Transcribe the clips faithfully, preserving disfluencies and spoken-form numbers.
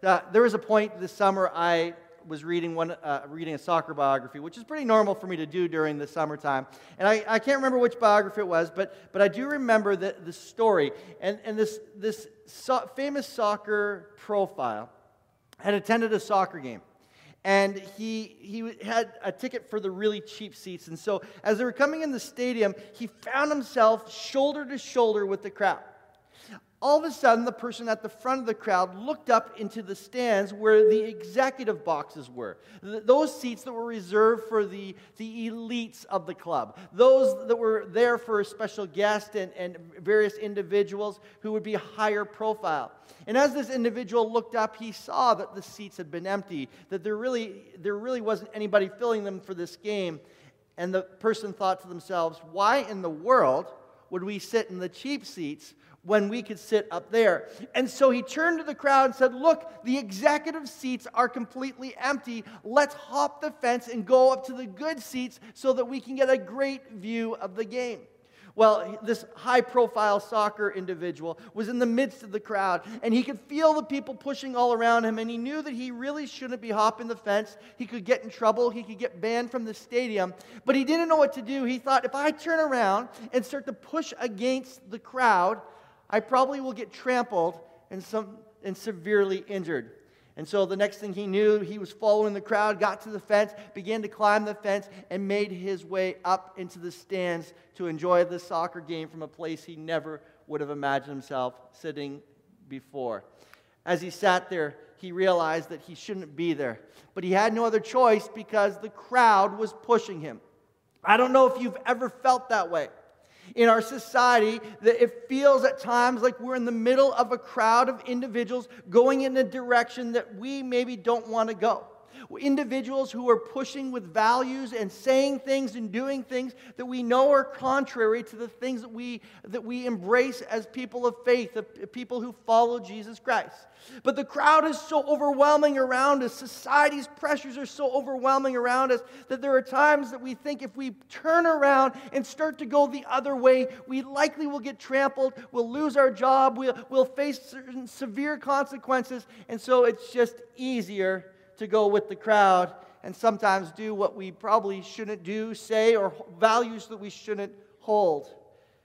Uh, there was a point this summer I was reading one, uh, reading a soccer biography, which is pretty normal for me to do during the summertime. And I, I can't remember which biography it was, but but I do remember the, the story. And, and this, this so, famous soccer profile had attended a soccer game. And he he had a ticket for the really cheap seats. And so as they were coming in the stadium, he found himself shoulder to shoulder with the crowd. All of a sudden, the person at the front of the crowd looked up into the stands where the executive boxes were. Th- those seats that were reserved for the, the elites of the club. Those that were there for a special guest and, and various individuals who would be higher profile. And as this individual looked up, he saw that the seats had been empty, that there really, there really wasn't anybody filling them for this game. And the person thought to themselves, why in the world would we sit in the cheap seats when we could sit up there? And so he turned to the crowd and said, look, the executive seats are completely empty. Let's hop the fence and go up to the good seats so that we can get a great view of the game. Well, this high-profile soccer individual was in the midst of the crowd, and he could feel the people pushing all around him, and he knew that he really shouldn't be hopping the fence. He could get in trouble. He could get banned from the stadium, but he didn't know what to do. He thought, if I turn around and start to push against the crowd, I probably will get trampled and, some, and severely injured. And so the next thing he knew, he was following the crowd, got to the fence, began to climb the fence, and made his way up into the stands to enjoy the soccer game from a place he never would have imagined himself sitting before. As he sat there, he realized that he shouldn't be there. But he had no other choice because the crowd was pushing him. I don't know if you've ever felt that way. In our society, that it feels at times like we're in the middle of a crowd of individuals going in a direction that we maybe don't want to go. Individuals who are pushing with values and saying things and doing things that we know are contrary to the things that we that we embrace as people of faith, of people who follow Jesus Christ. But the crowd is so overwhelming around us. Society's pressures are so overwhelming around us that there are times that we think if we turn around and start to go the other way, we likely will get trampled, we'll lose our job, we'll, we'll face certain severe consequences, and so it's just easier to go with the crowd and sometimes do what we probably shouldn't do, say, or values that we shouldn't hold.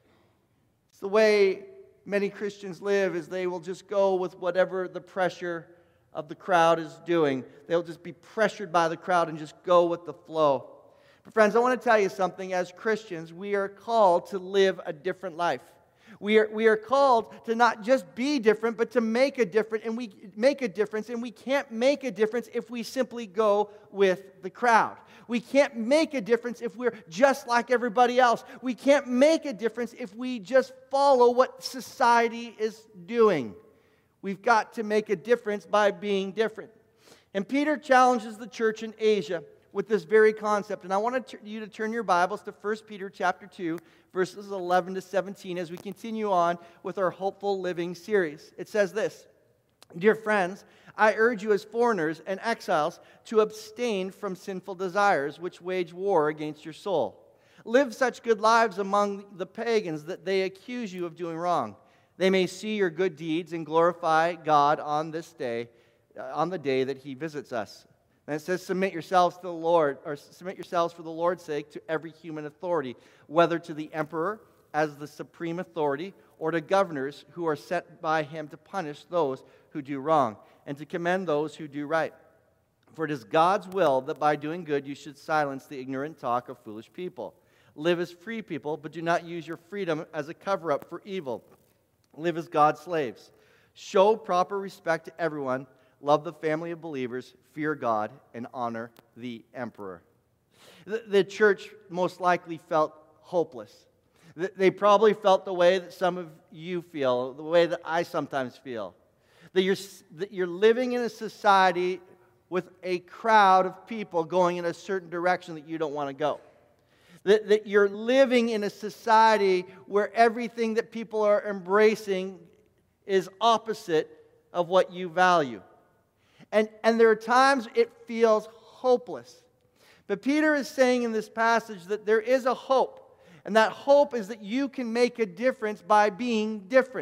It's the way many Christians live, is they will just go with whatever the pressure of the crowd is doing. They'll just be pressured by the crowd and just go with the flow. But friends, I want to tell you something. As Christians, we are called to live a different life. We are, we are called to not just be different, but to make a difference, and we make a difference, and we can't make a difference if we simply go with the crowd. We can't make a difference if we're just like everybody else. We can't make a difference if we just follow what society is doing. We've got to make a difference by being different. And Peter challenges the church in Asia with this very concept. And I want you to turn your Bibles to First Peter chapter two, verses eleven to seventeen, as we continue on with our Hopeful Living series. It says this: Dear friends, I urge you as foreigners and exiles to abstain from sinful desires which wage war against your soul. Live such good lives among the pagans that they accuse you of doing wrong. They may see your good deeds and glorify God on this day, uh, on the day that He visits us. And it says, submit yourselves to the Lord, or submit yourselves for the Lord's sake to every human authority, whether to the emperor as the supreme authority, or to governors who are sent by him to punish those who do wrong, and to commend those who do right. For it is God's will that by doing good you should silence the ignorant talk of foolish people. Live as free people, but do not use your freedom as a cover-up for evil. Live as God's slaves. Show proper respect to everyone. Love the family of believers, fear God, and honor the emperor. The, the church most likely felt hopeless. They probably felt the way that some of you feel, the way that I sometimes feel. That you're, that you're living in a society with a crowd of people going in a certain direction that you don't want to go. That, that you're living in a society where everything that people are embracing is opposite of what you value. And, and there are times it feels hopeless. But Peter is saying in this passage that there is a hope. And that hope is that you can make a difference by being different.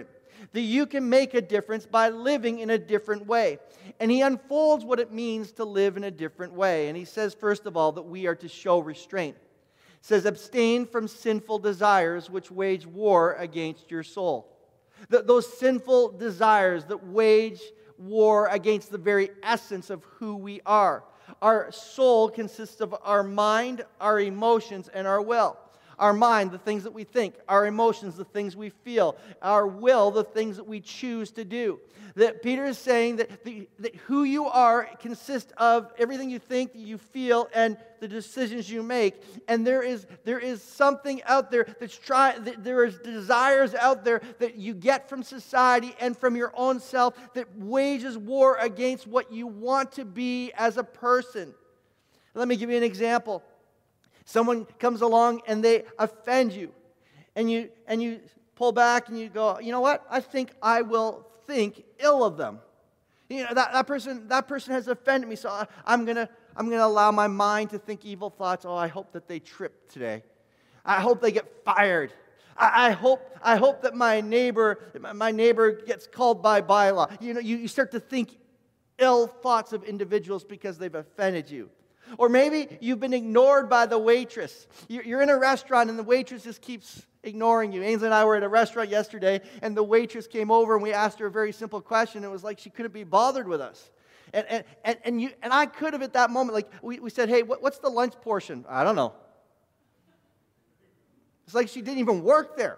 that you can make a difference by living in a different way. And he unfolds what it means to live in a different way. And he says, first of all, that we are to show restraint. He says, abstain from sinful desires which wage war against your soul. Th- those sinful desires that wage war against the very essence of who we are. Our soul consists of our mind, our emotions, and our will. Our mind, the things that we think. Our emotions, the things we feel. Our will, the things that we choose to do. That Peter is saying that, the, that who you are consists of everything you think, that you feel, and the decisions you make. And there is there is something out there that's trying. That there is desires out there that you get from society and from your own self that wages war against what you want to be as a person. Let me give you an example. Someone comes along and they offend you, and you and you pull back and you go, you know what? I think I will think ill of them. You know, that, that person that person has offended me, so I, I'm gonna I'm gonna allow my mind to think evil thoughts. Oh, I hope that they trip today. I hope they get fired. I, I hope I hope that my neighbor my neighbor gets called by bylaw. You know, you, you start to think ill thoughts of individuals because they've offended you. Or maybe you've been ignored by the waitress. You're in a restaurant and the waitress just keeps ignoring you. Ainsley and I were at a restaurant yesterday and the waitress came over and we asked her a very simple question. It was like she couldn't be bothered with us. And and and, and, you, and I could have at that moment, like we, we said, hey, what, what's the lunch portion? I don't know. It's like she didn't even work there.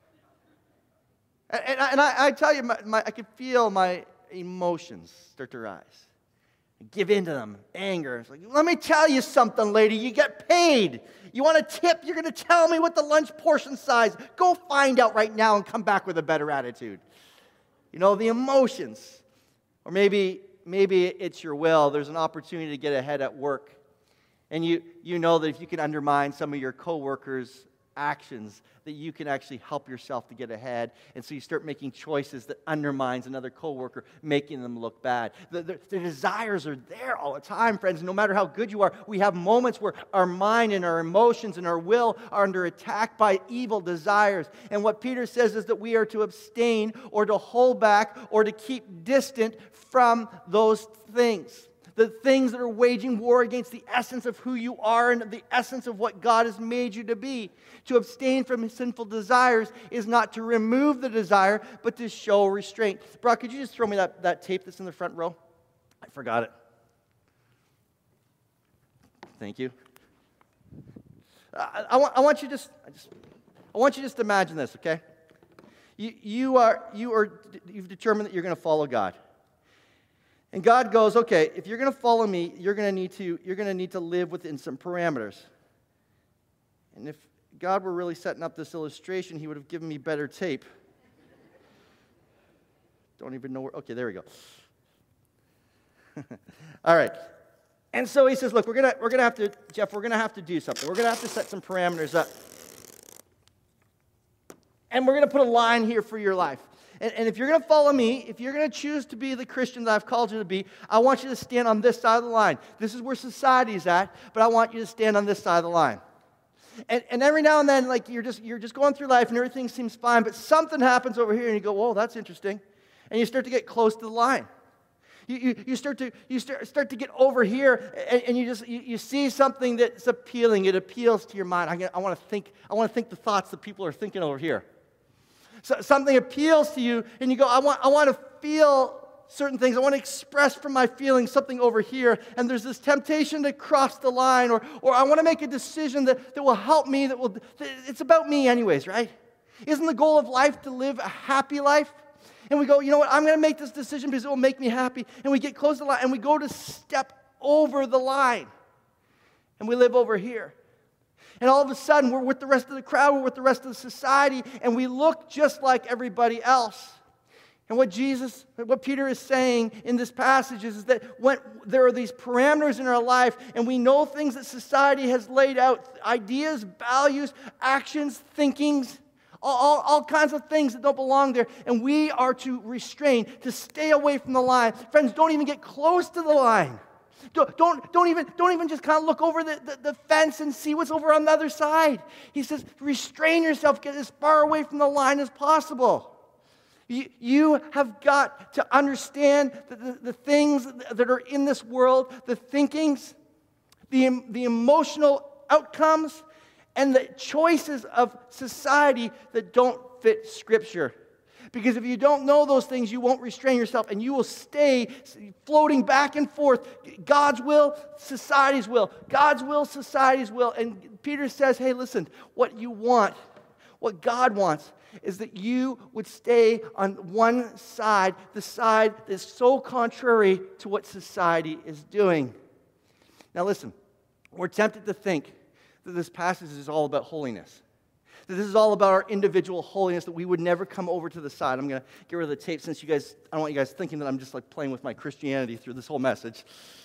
And, and, I, and I, I tell you, my, my, I could feel my emotions start to rise. Give in to them, anger. It's like, let me tell you something, lady. You get paid. You want a tip? You're going to tell me what the lunch portion size. Go find out right now and come back with a better attitude. You know, the emotions. Or maybe, maybe it's your will. There's an opportunity to get ahead at work. And you, you know that if you can undermine some of your coworkers' actions, that you can actually help yourself to get ahead. And so you start making choices that undermines another coworker, making them look bad. The, the, the desires are there all the time, friends. No matter how good you are, we have moments where our mind and our emotions and our will are under attack by evil desires. And what Peter says is that we are to abstain or to hold back or to keep distant from those things. The things that are waging war against the essence of who you are and the essence of what God has made you to be. To abstain from sinful desires is not to remove the desire, but to show restraint. Brock, could you just throw me that, that tape that's in the front row? I forgot it. Thank you. I, I, want, I want you just, I just, I want you just to imagine this, okay? You, you are, you are, you've determined that you're going to follow God. And God goes, okay, if you're going to follow me, you're going to need to you're going to need to live within some parameters. And if God were really setting up this illustration, he would have given me better tape. Don't even know where. Okay, there we go. All right. And so he says, look, we're going to we're going to have to Jeff, we're going to have to do something. We're going to have to set some parameters up. And we're going to put a line here for your life. And, and if you're going to follow me, if you're going to choose to be the Christian that I've called you to be, I want you to stand on this side of the line. This is where society is at, but I want you to stand on this side of the line. And, and every now and then, like you're just you're just going through life and everything seems fine, but something happens over here and you go, whoa, that's interesting. And you start to get close to the line. You, you, you start to you start, start to get over here, and, and you just you, you see something that's appealing. It appeals to your mind. I, I want to think. I want to think the thoughts that people are thinking over here. So something appeals to you, and you go, I want, I want to feel certain things. I want to express from my feelings something over here, and there's this temptation to cross the line, or, or I want to make a decision that, that will help me, that will, that it's about me anyways, right? Isn't the goal of life to live a happy life? And we go, you know what, I'm going to make this decision because it will make me happy, and we get close to the line, and we go to step over the line, and we live over here. And all of a sudden, we're with the rest of the crowd, we're with the rest of the society, and we look just like everybody else. And what Jesus, what Peter is saying in this passage is, is that when there are these parameters in our life, and we know things that society has laid out, ideas, values, actions, thinkings, all, all, all kinds of things that don't belong there, and we are to restrain, to stay away from the line. Friends, don't even get close to the line. Don't, don't, don't, even, don't even just kind of look over the, the, the fence and see what's over on the other side. He says, restrain yourself, get as far away from the line as possible. You, you have got to understand the, the, the things that are in this world, the thinkings, the, the emotional outcomes, and the choices of society that don't fit Scripture. Because if you don't know those things, you won't restrain yourself, and you will stay floating back and forth. God's will, society's will. God's will, society's will. And Peter says, hey, listen, what you want, what God wants, is that you would stay on one side, the side that's so contrary to what society is doing. Now listen, we're tempted to think that this passage is all about holiness. That this is all about our individual holiness, that we would never come over to the side. I'm going to get rid of the tape since you guys, I don't want you guys thinking that I'm just like playing with my Christianity through this whole message.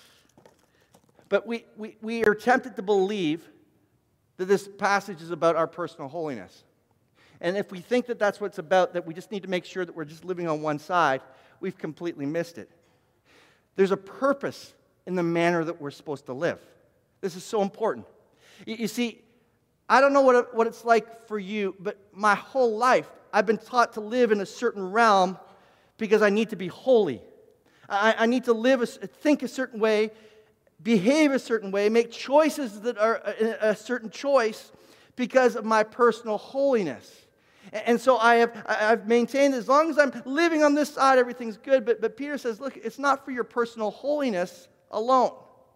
But we, we, we are tempted to believe that this passage is about our personal holiness. And if we think that that's what it's about, that we just need to make sure that we're just living on one side, we've completely missed it. There's a purpose in the manner that we're supposed to live. This is so important. You, you see, I don't know what, it, what it's like for you, but my whole life, I've been taught to live in a certain realm because I need to be holy. I, I need to live, a, think a certain way, behave a certain way, make choices that are a, a certain choice because of my personal holiness. And, and so I have, I've maintained, as long as I'm living on this side, everything's good. But, but Peter says, look, it's not for your personal holiness alone.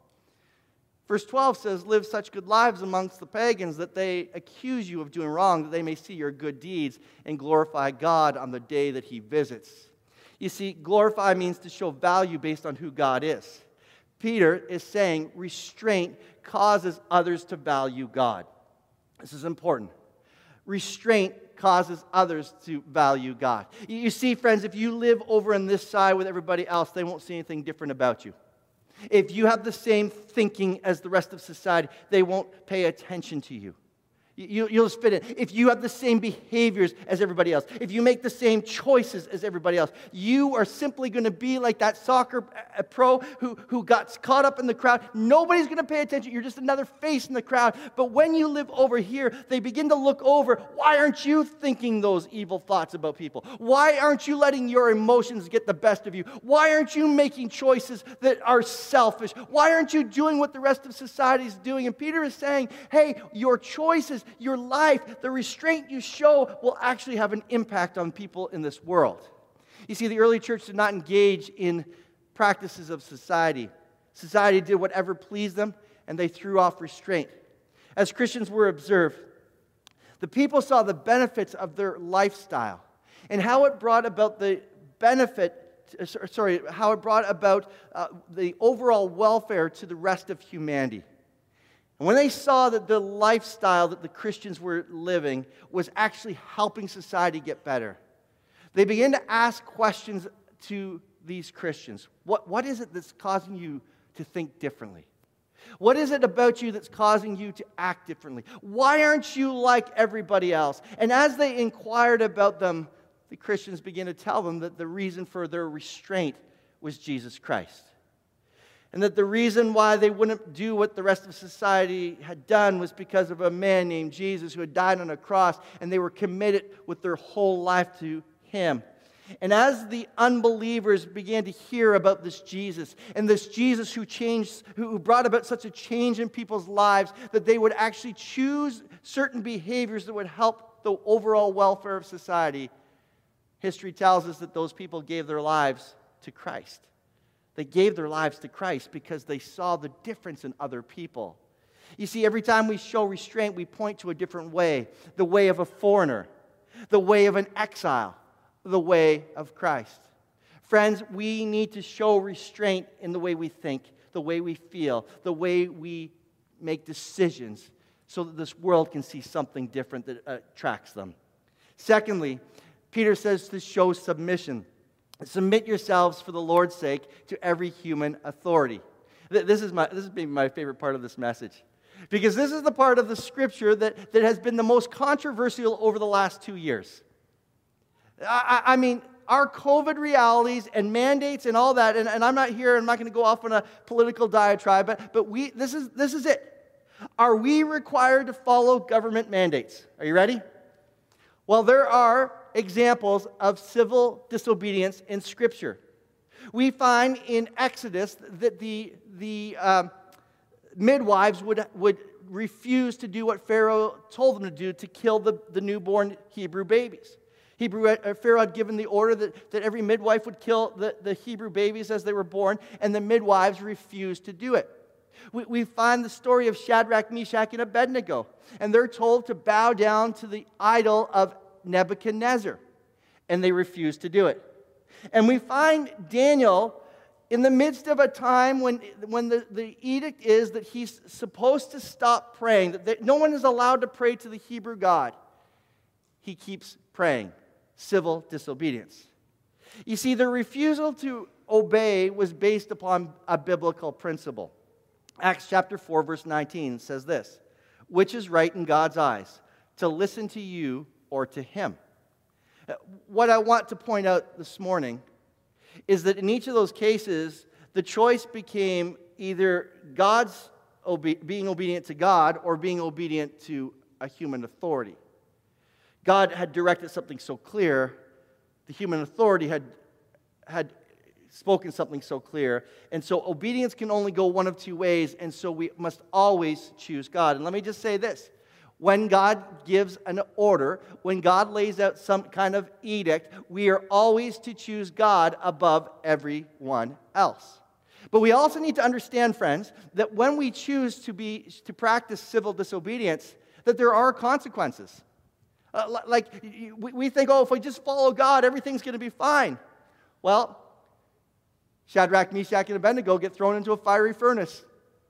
Verse twelve says, live such good lives amongst the pagans that they accuse you of doing wrong, that they may see your good deeds and glorify God on the day that He visits. You see, glorify means to show value based on who God is. Peter is saying restraint causes others to value God. This is important. Restraint causes others to value God. You see, friends, if you live over on this side with everybody else, they won't see anything different about you. If you have the same thinking as the rest of society, they won't pay attention to you. You, you'll just fit in. If you have the same behaviors as everybody else, if you make the same choices as everybody else, you are simply going to be like that soccer pro who, who got caught up in the crowd. Nobody's going to pay attention. You're just another face in the crowd. But when you live over here, they begin to look over. Why aren't you thinking those evil thoughts about people? Why aren't you letting your emotions get the best of you? Why aren't you making choices that are selfish? Why aren't you doing what the rest of society is doing? And Peter is saying, hey, your choices, your life, the restraint you show will actually have an impact on people in this world. You see, the early church did not engage in practices of society. Society did whatever pleased them, and they threw off restraint. As Christians were observed, the people saw the benefits of their lifestyle and how it brought about the benefit, sorry, how it brought about uh, the overall welfare to the rest of humanity. And when they saw that the lifestyle that the Christians were living was actually helping society get better, they began to ask questions to these Christians. What, what is it that's causing you to think differently? What is it about you that's causing you to act differently? Why aren't you like everybody else? And as they inquired about them, the Christians began to tell them that the reason for their restraint was Jesus Christ. And that the reason why they wouldn't do what the rest of society had done was because of a man named Jesus who had died on a cross, and they were committed with their whole life to Him. And as the unbelievers began to hear about this Jesus, and this Jesus who changed, who brought about such a change in people's lives, that they would actually choose certain behaviors that would help the overall welfare of society, history tells us that those people gave their lives to Christ. They gave their lives to Christ because they saw the difference in other people. You see, every time we show restraint, we point to a different way. The way of a foreigner, the way of an exile, the way of Christ. Friends, we need to show restraint in the way we think, the way we feel, the way we make decisions, so that this world can see something different that attracts them. Secondly, Peter says to show submission. Submit yourselves for the Lord's sake to every human authority. This is my this is maybe my favorite part of this message. Because this is the part of the Scripture that, that has been the most controversial over the last two years. I, I mean, our COVID realities and mandates and all that, and, and I'm not here, I'm not going to go off on a political diatribe, but, but we this is this is it. Are we required to follow government mandates? Are you ready? Well, there are examples of civil disobedience in Scripture. We find in Exodus that the, the um, midwives would, would refuse to do what Pharaoh told them to do, to kill the, the newborn Hebrew babies. Hebrew, uh, Pharaoh had given the order that, that every midwife would kill the, the Hebrew babies as they were born, and the midwives refused to do it. We, we find the story of Shadrach, Meshach, and Abednego, and they're told to bow down to the idol of Nebuchadnezzar, and they refuse to do it. And we find Daniel in the midst of a time when, when the, the edict is that he's supposed to stop praying, that, that no one is allowed to pray to the Hebrew God. He keeps praying. Civil disobedience. You see, the refusal to obey was based upon a biblical principle. Acts chapter four, verse nineteen says this, which is right in God's eyes, to listen to you or to him. What I want to point out this morning is that in each of those cases, the choice became either God's obe- being obedient to God or being obedient to a human authority. God had directed something so clear, the human authority had, had spoken something so clear, and so obedience can only go one of two ways, and so we must always choose God. And let me just say this. When God gives an order, when God lays out some kind of edict, we are always to choose God above everyone else. But we also need to understand, friends, that when we choose to be to practice civil disobedience, that there are consequences. Uh, like, we think, oh, if we just follow God, everything's going to be fine. Well, Shadrach, Meshach, and Abednego get thrown into a fiery furnace.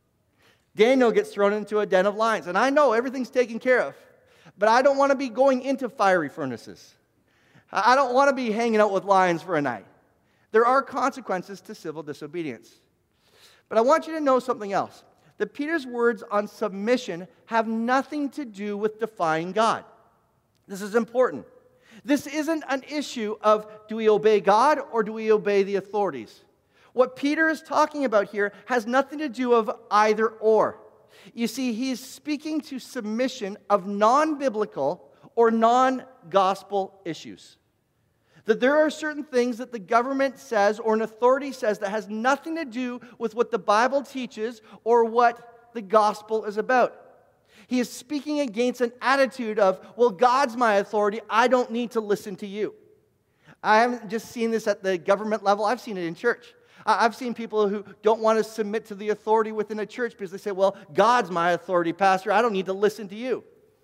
Daniel gets thrown into a den of lions. And I know everything's taken care of, but I don't want to be going into fiery furnaces. I don't want to be hanging out with lions for a night. There are consequences to civil disobedience. But I want you to know something else. That Peter's words on submission have nothing to do with defying God. This is important. This isn't an issue of do we obey God or do we obey the authorities. What Peter is talking about here has nothing to do with either or. You see, he is speaking to submission of non-biblical or non-gospel issues. That there are certain things that the government says or an authority says that has nothing to do with what the Bible teaches or what the gospel is about. He is speaking against an attitude of, well, God's my authority, I don't need to listen to you. I haven't just seen this at the government level, I've seen it in church. I've seen people who don't want to submit to the authority within a church because they say, well, God's my authority, Pastor. I don't need to listen to you.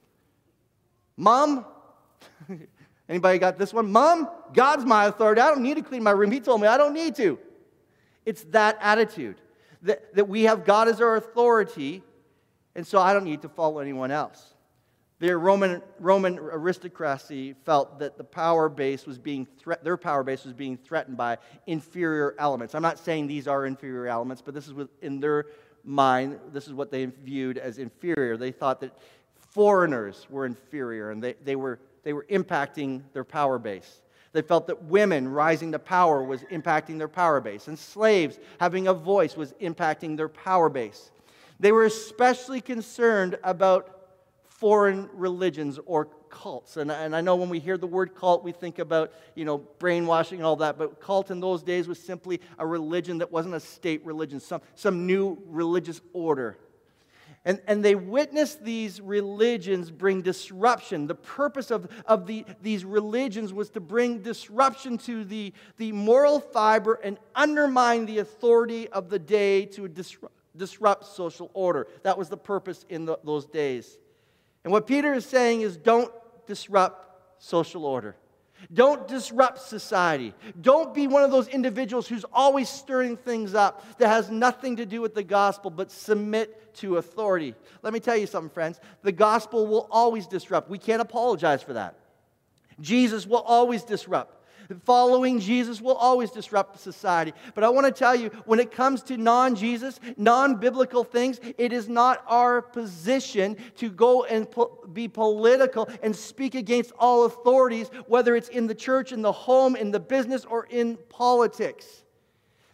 Mom, anybody got this one? Mom, God's my authority. I don't need to clean my room. He told me I don't need to. It's that attitude that, that we have God as our authority, and so I don't need to follow anyone else. Their Roman, Roman aristocracy felt that the power base was being thre- their power base was being threatened by inferior elements. I'm not saying these are inferior elements, but this is within their mind. This is what they viewed as inferior. They thought that foreigners were inferior, and they, they were they were impacting their power base. They felt that women rising to power was impacting their power base, and slaves having a voice was impacting their power base. They were especially concerned about foreign religions or cults. And, and I know when we hear the word cult, we think about, you know, brainwashing and all that. But cult in those days was simply a religion that wasn't a state religion, some, some new religious order. And, and they witnessed these religions bring disruption. The purpose of, of the, these religions was to bring disruption to the, the moral fiber and undermine the authority of the day to disrupt, disrupt social order. That was the purpose in the, those days. And what Peter is saying is don't disrupt social order. Don't disrupt society. Don't be one of those individuals who's always stirring things up that has nothing to do with the gospel, but submit to authority. Let me tell you something, friends. The gospel will always disrupt. We can't apologize for that. Jesus will always disrupt. Following Jesus will always disrupt society. But I want to tell you, when it comes to non-Jesus, non-biblical things, it is not our position to go and po- be political and speak against all authorities, whether it's in the church, in the home, in the business, or in politics.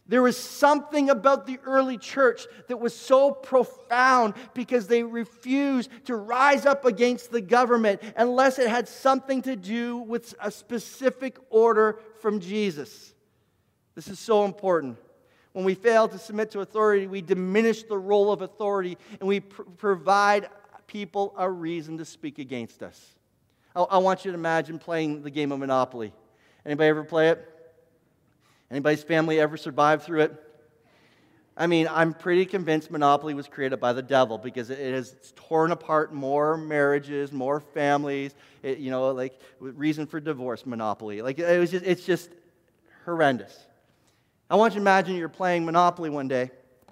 There was something about the early church that was so profound because they refused to rise up against the government unless it had something to do with a specific order from Jesus. This is so important. When we fail to submit to authority, we diminish the role of authority and we pr- provide people a reason to speak against us. I, I want you to imagine playing the game of Monopoly. Anybody ever play it? Anybody's family ever survived through it? I mean, I'm pretty convinced Monopoly was created by the devil because it has torn apart more marriages, more families. It, you know, like reason for divorce, Monopoly. Like it was just, it's just horrendous. I want you to imagine you're playing Monopoly one day, and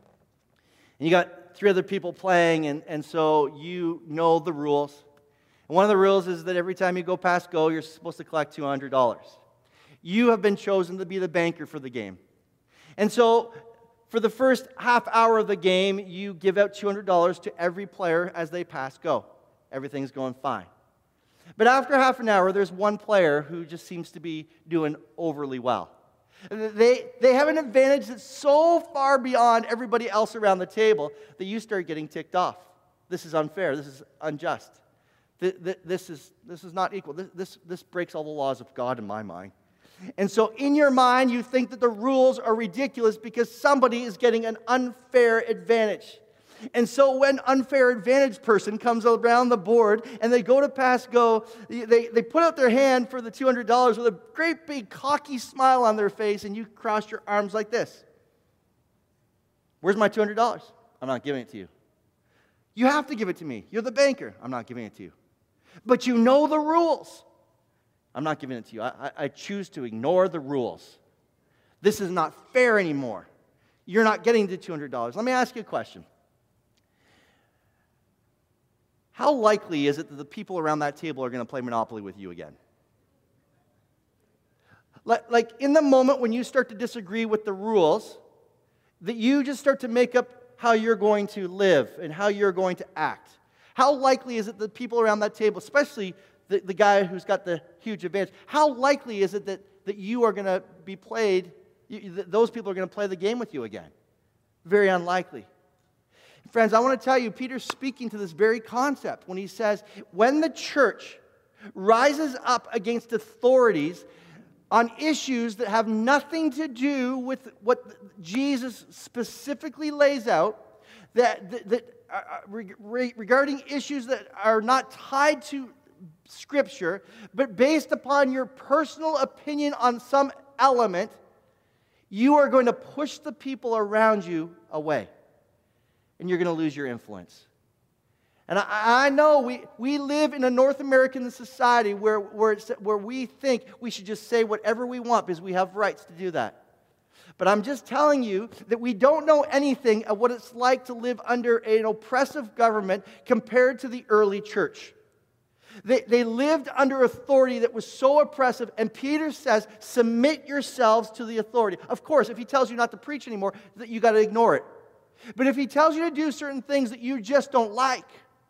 you got three other people playing, and, and so you know the rules. And one of the rules is that every time you go past go, you're supposed to collect two hundred dollars. You have been chosen to be the banker for the game. And so, for the first half hour of the game, you give out two hundred dollars to every player as they pass go. Everything's going fine. But after half an hour, there's one player who just seems to be doing overly well. They, they have an advantage that's so far beyond everybody else around the table that you start getting ticked off. This is unfair. This is unjust. This is, this is not equal. This, this, this breaks all the laws of God in my mind. And so in your mind, you think that the rules are ridiculous because somebody is getting an unfair advantage. And so when unfair advantage person comes around the board and they go to pass go, they, they put out their hand for the two hundred dollars with a great big cocky smile on their face, and you cross your arms like this. Where's my two hundred dollars? I'm not giving it to you. You have to give it to me. You're the banker. I'm not giving it to you. But you know the rules. I'm not giving it to you. I, I choose to ignore the rules. This is not fair anymore. You're not getting the two hundred dollars. Let me ask you a question. How likely is it that the people around that table are going to play Monopoly with you again? Like, like in the moment when you start to disagree with the rules, that you just start to make up how you're going to live and how you're going to act. How likely is it that people around that table, especially The, the guy who's got the huge advantage, how likely is it that, that you are going to be played, you, that those people are going to play the game with you again? Very unlikely. Friends, I want to tell you, Peter's speaking to this very concept when he says, when the church rises up against authorities on issues that have nothing to do with what Jesus specifically lays out, that, that, that uh, re, regarding issues that are not tied to Scripture, but based upon your personal opinion on some element, you are going to push the people around you away. And you're going to lose your influence. And I, I know we, we live in a North American society where, where, it's, where we think we should just say whatever we want because we have rights to do that. But I'm just telling you that we don't know anything of what it's like to live under an oppressive government compared to the early church. They, they lived under authority that was so oppressive, and Peter says, submit yourselves to the authority. Of course, if he tells you not to preach anymore, that you got to ignore it. But if he tells you to do certain things that you just don't like,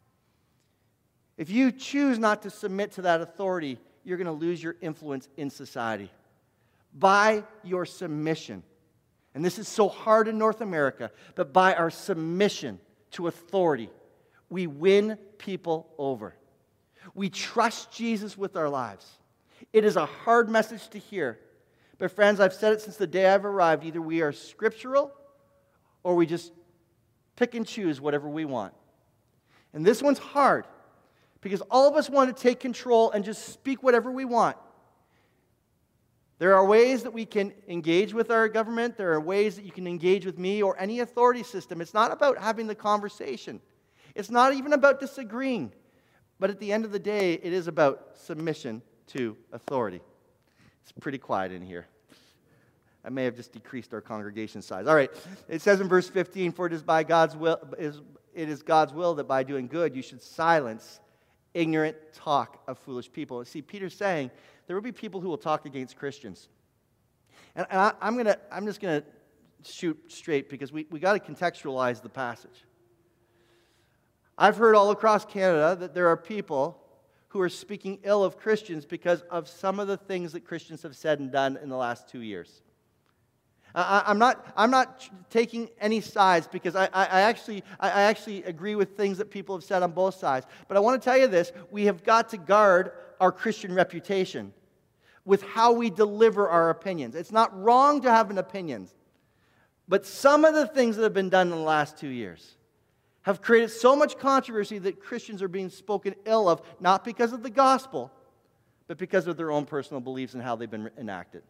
if you choose not to submit to that authority, you're going to lose your influence in society by your submission. And this is so hard in North America, but by our submission to authority, we win people over. We trust Jesus with our lives. It is a hard message to hear. But friends, I've said it since the day I've arrived. Either we are scriptural or we just pick and choose whatever we want. And this one's hard because all of us want to take control and just speak whatever we want. There are ways that we can engage with our government. There are ways that you can engage with me or any authority system. It's not about having the conversation. It's not even about disagreeing. But at the end of the day, it is about submission to authority. It's pretty quiet in here. I may have just decreased our congregation size. All right. It says in verse fifteen, for it is by God's will, it is God's will that by doing good you should silence ignorant talk of foolish people. See, Peter's saying there will be people who will talk against Christians. And, and I, I'm gonna, I'm just going to shoot straight because we, we got to contextualize the passage. I've heard all across Canada that there are people who are speaking ill of Christians because of some of the things that Christians have said and done in the last two years. I, I'm not, I'm not taking any sides because I, I, I, actually, I, I actually agree with things that people have said on both sides. But I want to tell you this, we have got to guard our Christian reputation with how we deliver our opinions. It's not wrong to have an opinion, but some of the things that have been done in the last two years have created so much controversy that Christians are being spoken ill of, not because of the gospel, but because of their own personal beliefs and how they've been enacted.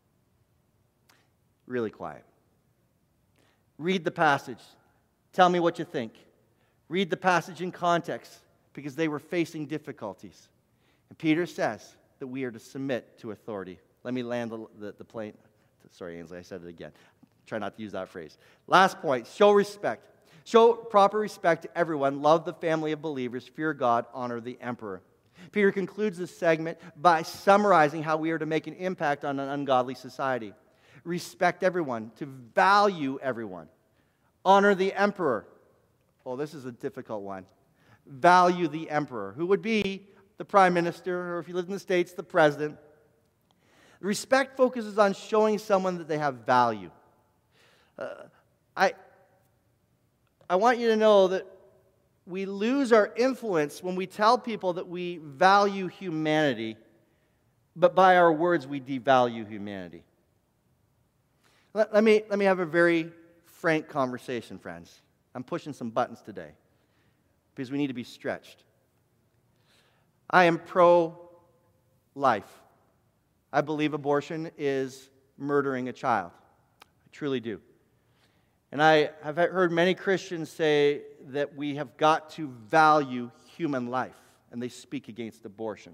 Really quiet. Read the passage. Tell me what you think. Read the passage in context, because they were facing difficulties. And Peter says that we are to submit to authority. Let me land the, the, the plane. Sorry, Ainsley, I said it again. Try not to use that phrase. Last point, show respect. Show proper respect to everyone. Love the family of believers. Fear God. Honor the emperor. Peter concludes this segment by summarizing how we are to make an impact on an ungodly society. Respect everyone, to value everyone. Honor the emperor. Well, this is a difficult one. Value the emperor, who would be the prime minister, or if you live in the States, the president. Respect focuses on showing someone that they have value. Uh, I, I want you to know that we lose our influence when we tell people that we value humanity, but by our words we devalue humanity. Let, let, me, let me have a very frank conversation, friends. I'm pushing some buttons today because we need to be stretched. I am pro-life. I believe abortion is murdering a child. I truly do. And I have heard many Christians say that we have got to value human life, and they speak against abortion.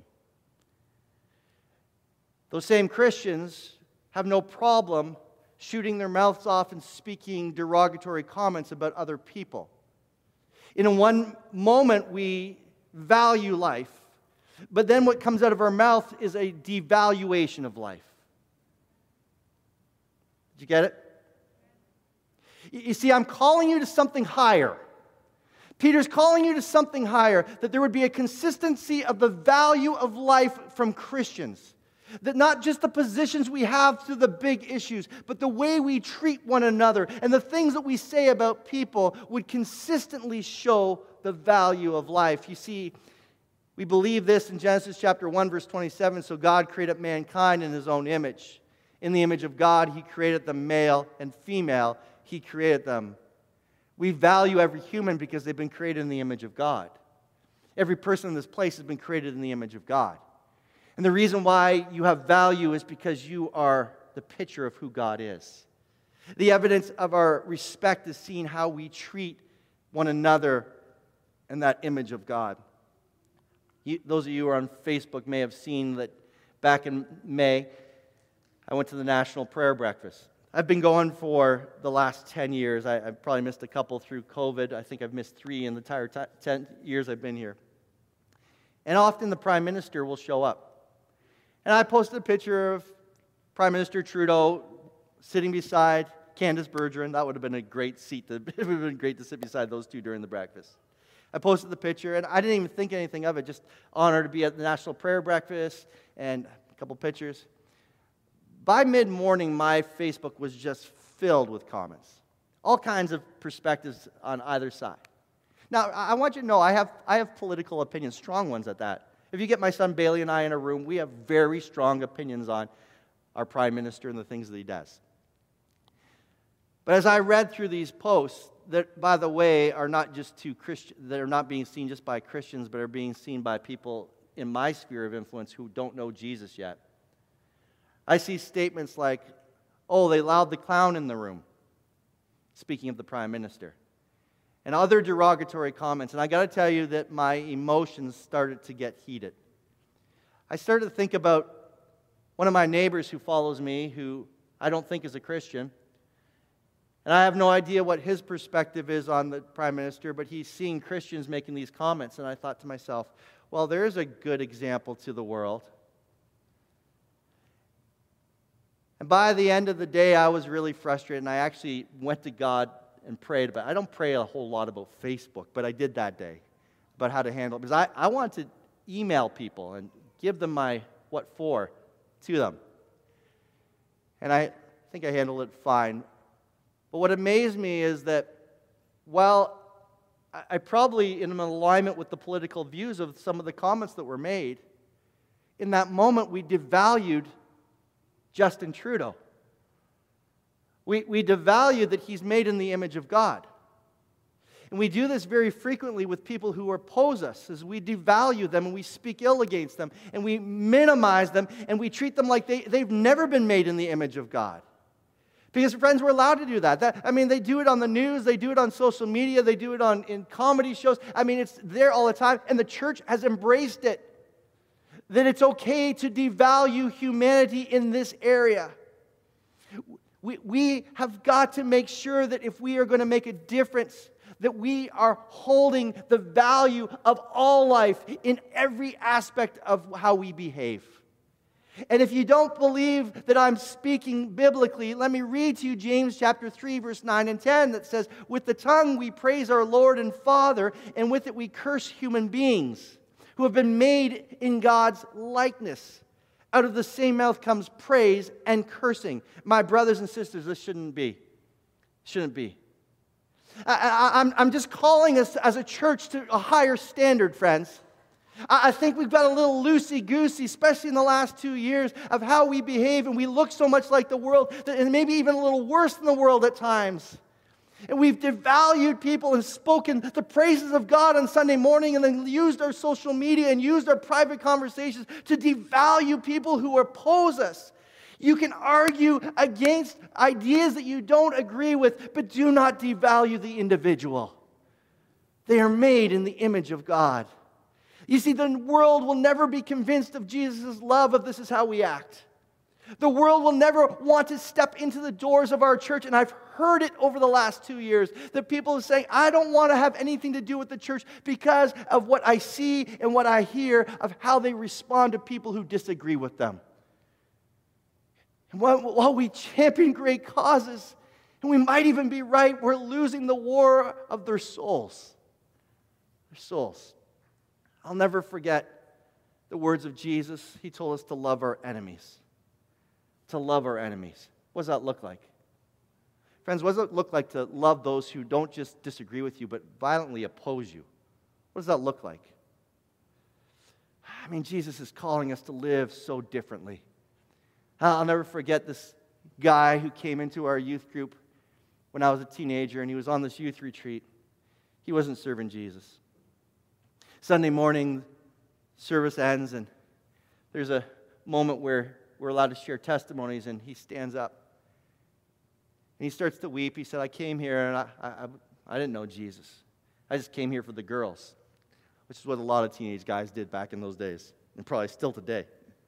Those same Christians have no problem shooting their mouths off and speaking derogatory comments about other people. In one moment, we value life, but then what comes out of our mouth is a devaluation of life. Did you get it? You see, I'm calling you to something higher. Peter's calling you to something higher, that there would be a consistency of the value of life from Christians. That not just the positions we have through the big issues, but the way we treat one another and the things that we say about people would consistently show the value of life. You see, we believe this in Genesis chapter one, verse twenty-seven. So God created mankind in His own image. In the image of God, He created them male and female. He created them. We value every human because they've been created in the image of God. Every person in this place has been created in the image of God. And the reason why you have value is because you are the picture of who God is. The evidence of our respect is seen how we treat one another in that image of God. You, those of you who are on Facebook may have seen that back in May, I went to the National Prayer Breakfast. I've been going for the last ten years. I, I've probably missed a couple through COVID. I think I've missed three in the entire t- ten years I've been here. And often the Prime Minister will show up. And I posted a picture of Prime Minister Trudeau sitting beside Candace Bergeron. That would have been a great seat. To, it would have been great to sit beside those two during the breakfast. I posted the picture, and I didn't even think anything of it. Just honored to be at the National Prayer Breakfast and a couple pictures. By mid-morning, my Facebook was just filled with comments. All kinds of perspectives on either side. Now, I want you to know I have, I have political opinions, strong ones at that. If you get my son Bailey and I in a room, we have very strong opinions on our Prime Minister and the things that he does. But as I read through these posts, that, by the way, are not just to Christian, that are not being seen just by Christians, but are being seen by people in my sphere of influence who don't know Jesus yet. I see statements like, oh, they allowed the clown in the room, speaking of the Prime Minister, and other derogatory comments. And I got to tell you that my emotions started to get heated. I started to think about one of my neighbors who follows me, who I don't think is a Christian. And I have no idea what his perspective is on the Prime Minister, but he's seeing Christians making these comments. And I thought to myself, well, there's a good example to the world. And by the end of the day, I was really frustrated, and I actually went to God and prayed about it. I don't pray a whole lot about Facebook, but I did that day about how to handle it. Because I, I wanted to email people and give them my what for to them. And I think I handled it fine. But what amazed me is that while I, I probably am in alignment with the political views of some of the comments that were made, in that moment we devalued Justin Trudeau. We, we devalue that he's made in the image of God. And we do this very frequently with people who oppose us, as we devalue them and we speak ill against them and we minimize them and we treat them like they, they've never been made in the image of God. Because, friends, we're allowed to do that. that. I mean, they do it on the news, they do it on social media, they do it on in comedy shows. I mean, it's there all the time, and the church has embraced it. That it's okay to devalue humanity in this area. We, we have got to make sure that if we are going to make a difference, that we are holding the value of all life in every aspect of how we behave. And if you don't believe that I'm speaking biblically, let me read to you James chapter three, verse nine and ten that says, "With the tongue we praise our Lord and Father, and with it we curse human beings who have been made in God's likeness. Out of the same mouth comes praise and cursing." My brothers and sisters, this shouldn't be. Shouldn't be. I, I, I'm, I'm just calling us as a church to a higher standard, friends. I, I think we've got a little loosey-goosey, especially in the last two years, of how we behave, and we look so much like the world, that, and maybe even a little worse than the world at times. And we've devalued people and spoken the praises of God on Sunday morning and then used our social media and used our private conversations to devalue people who oppose us. You can argue against ideas that you don't agree with, but do not devalue the individual. They are made in the image of God. You see, the world will never be convinced of Jesus' love if this is how we act. The world will never want to step into the doors of our church, and I've heard it over the last two years, that people are saying, I don't want to have anything to do with the church because of what I see and what I hear of how they respond to people who disagree with them. And while, while we champion great causes, and we might even be right, we're losing the war of their souls. Their souls. I'll never forget the words of Jesus. He told us to love our enemies. To love our enemies. What does that look like? Friends, what does it look like to love those who don't just disagree with you, but violently oppose you? What does that look like? I mean, Jesus is calling us to live so differently. I'll never forget this guy who came into our youth group when I was a teenager, and he was on this youth retreat. He wasn't serving Jesus. Sunday morning, service ends, and there's a moment where we're allowed to share testimonies, and he stands up. And he starts to weep. He said, I came here, and I, I, I didn't know Jesus. I just came here for the girls, which is what a lot of teenage guys did back in those days, and probably still today.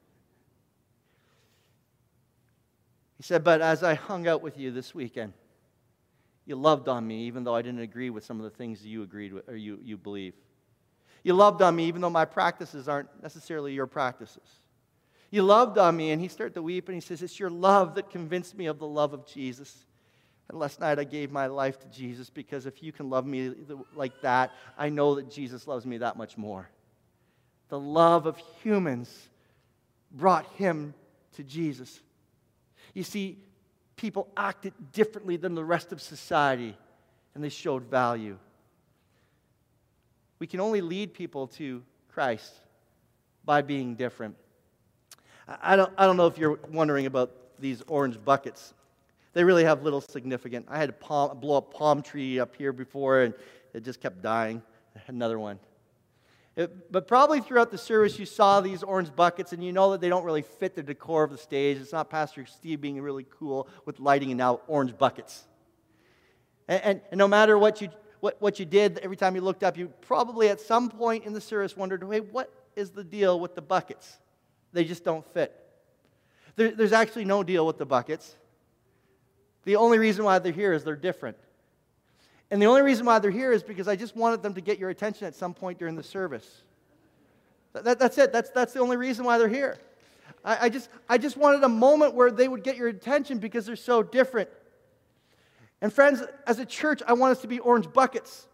He said, but as I hung out with you this weekend, you loved on me even though I didn't agree with some of the things you agreed with or you, you believe. You loved on me even though my practices aren't necessarily your practices. You loved on me, and he started to weep, and he says, it's your love that convinced me of the love of Jesus. And last night I gave my life to Jesus because if you can love me like that, I know that Jesus loves me that much more. The love of humans brought him to Jesus. You see, people acted differently than the rest of society, and they showed value. We can only lead people to Christ by being different. I don't, I don't know if you're wondering about these orange buckets. They really have little significance. I had to palm, blow a palm tree up here before, and it just kept dying. Another one. It, but probably throughout the service you saw these orange buckets, and you know that they don't really fit the decor of the stage. It's not Pastor Steve being really cool with lighting and now orange buckets. And, and, and no matter what you what, what you did, every time you looked up, you probably at some point in the service wondered, hey, what is the deal with the buckets? They just don't fit. There, there's actually no deal with the buckets. The only reason why they're here is they're different. And the only reason why they're here is because I just wanted them to get your attention at some point during the service. That, that, that's it. That's, that's the only reason why they're here. I, I, just, I just wanted a moment where they would get your attention because they're so different. And friends, as a church, I want us to be orange buckets.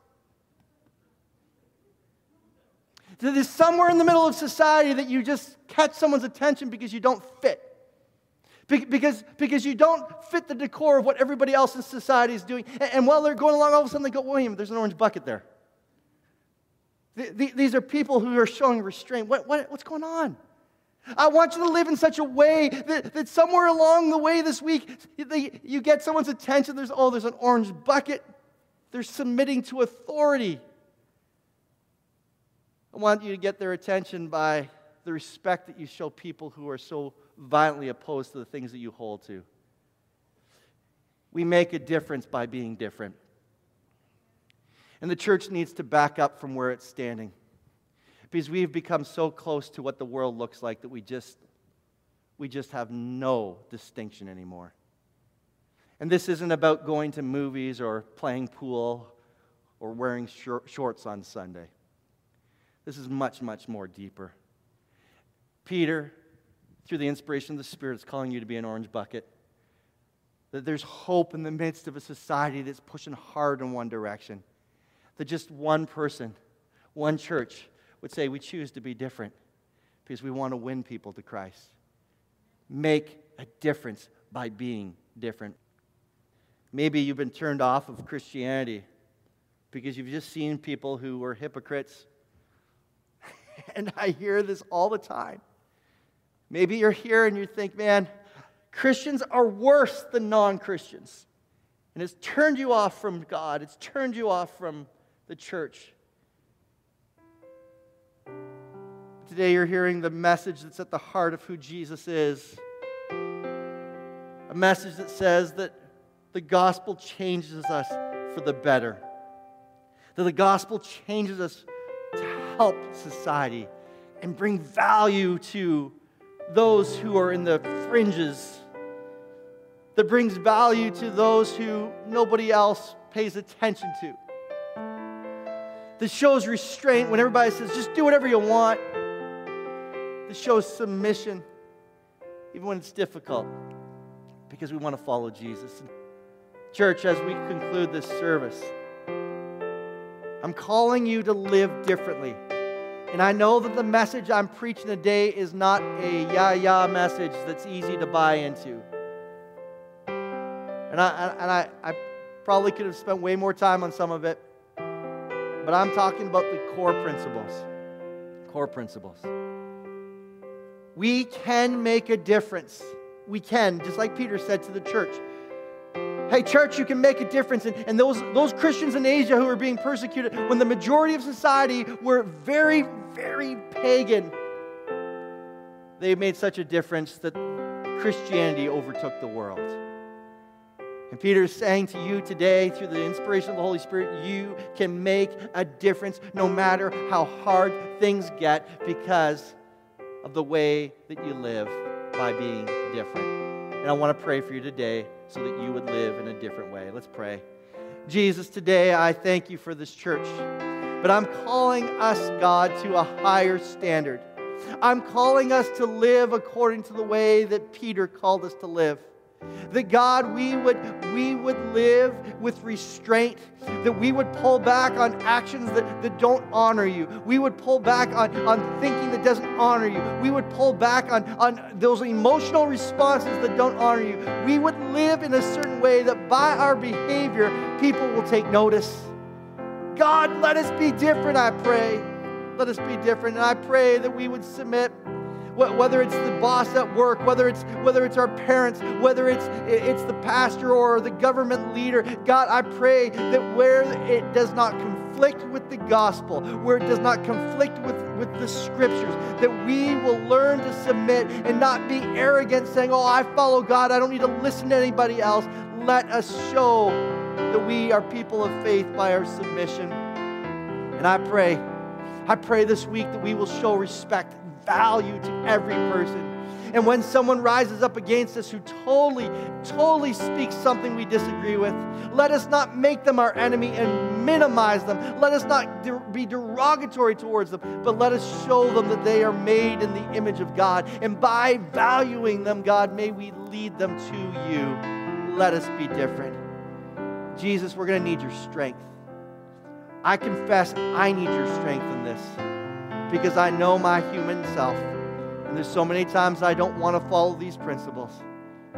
There's somewhere in the middle of society that you just catch someone's attention because you don't fit. Because, because you don't fit the decor of what everybody else in society is doing. And, and while they're going along, all of a sudden they go, William, there's an orange bucket there. The, the, these are people who are showing restraint. What, what, what's going on? I want you to live in such a way that, that somewhere along the way this week, you, you get someone's attention. There's, oh, there's an orange bucket. They're submitting to authority. I want you to get their attention by the respect that you show people who are so violently opposed to the things that you hold to. We make a difference by being different. And the church needs to back up from where it's standing. Because we've become so close to what the world looks like that we just, we just have no distinction anymore. And this isn't about going to movies or playing pool or wearing short, shorts on Sunday. This is much, much more deeper. Peter, through the inspiration of the Spirit, is calling you to be an orange bucket. That there's hope in the midst of a society that's pushing hard in one direction. That just one person, one church would say, we choose to be different because we want to win people to Christ. Make a difference by being different. Maybe you've been turned off of Christianity because you've just seen people who were hypocrites. And I hear this all the time. Maybe you're here and you think, man, Christians are worse than non-Christians. And it's turned you off from God. It's turned you off from the church. Today you're hearing the message that's at the heart of who Jesus is. A message that says that the gospel changes us for the better. That the gospel changes us to help society and bring value to those who are in the fringes. That brings value to those who nobody else pays attention to. That shows restraint when everybody says, just do whatever you want. That shows submission, even when it's difficult, because we want to follow Jesus. Church, as we conclude this service, I'm calling you to live differently. And I know that the message I'm preaching today is not a yah-yah message that's easy to buy into. And I, and I, I probably could have spent way more time on some of it. But I'm talking about the core principles. Core principles. We can make a difference. We can, just like Peter said to the church. Hey, church, you can make a difference. And, and those, those Christians in Asia who were being persecuted, when the majority of society were very, very pagan, they made such a difference that Christianity overtook the world. And Peter is saying to you today, through the inspiration of the Holy Spirit, you can make a difference no matter how hard things get because of the way that you live by being different. And I want to pray for you today so that you would live in a different way. Let's pray. Jesus, today I thank you for this church, but I'm calling us, God, to a higher standard. I'm calling us to live according to the way that Peter called us to live. That God, we would, we would live with restraint, that we would pull back on actions that, that don't honor you. We would pull back on, on thinking that doesn't honor you. We would pull back on, on those emotional responses that don't honor you. We would live in a certain way that by our behavior, people will take notice. God, let us be different, I pray. Let us be different. And I pray that we would submit, whether it's the boss at work, whether it's whether it's our parents, whether it's it's the pastor or the government leader. God, I pray that where it does not conflict with the gospel, where it does not conflict with, with the scriptures, that we will learn to submit and not be arrogant, saying, oh, I follow God, I don't need to listen to anybody else. Let us show that we are people of faith by our submission. And I pray, I pray this week that we will show respect, value to every person. And when someone rises up against us who totally, totally speaks something we disagree with, let us not make them our enemy and minimize them. Let us not de- be derogatory towards them, but let us show them that they are made in the image of God. And by valuing them, God, may we lead them to you. Let us be different. Jesus, we're going to need your strength. I confess I need your strength in this, because I know my human self. And there's so many times I don't want to follow these principles.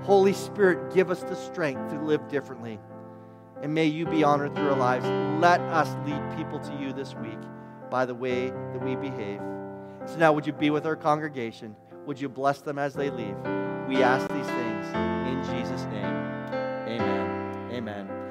Holy Spirit, give us the strength to live differently. And may you be honored through our lives. Let us lead people to you this week by the way that we behave. So now would you be with our congregation? Would you bless them as they leave? We ask these things in Jesus' name. Amen. Amen.